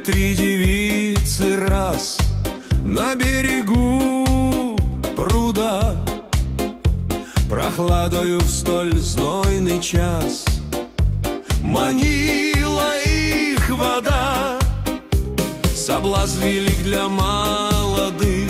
3 девицы раз на берегу пруда, прохладою в столь знойный час манила их вода. Соблазн велик для молодых,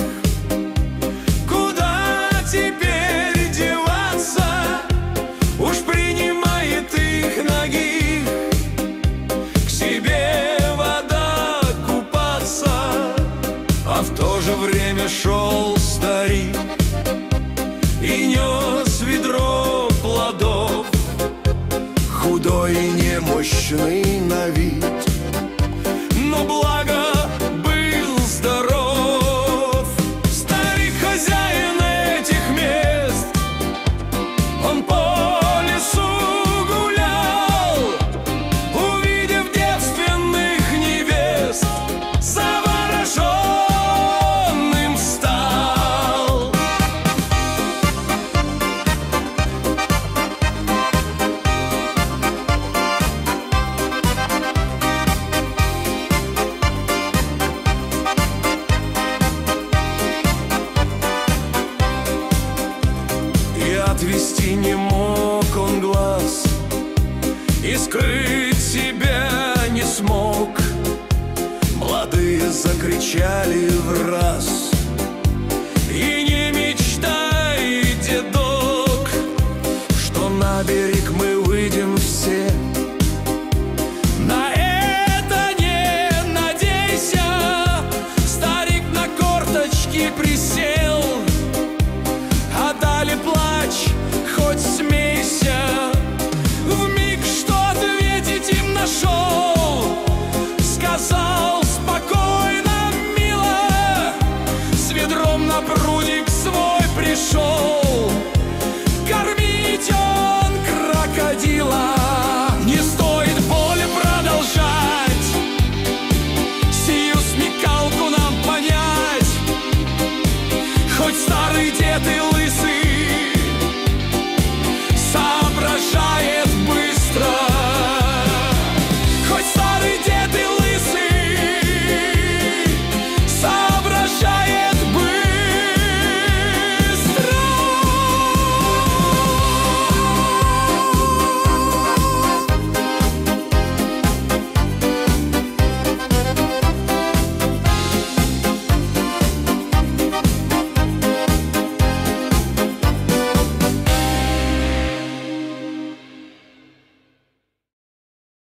куда теперь деваться? Уж принимает их ногих к себе вода купаться. А в то же время шел старик и нес ведро плодов, худой и немощный на вид, но благо был здоров. Старик хозяин этих мест, он по лесу гулял, увидев девственных невест, завороженным стал. Отвести не мог он глаз и скрыть себя не смог. Молодые закричали враз: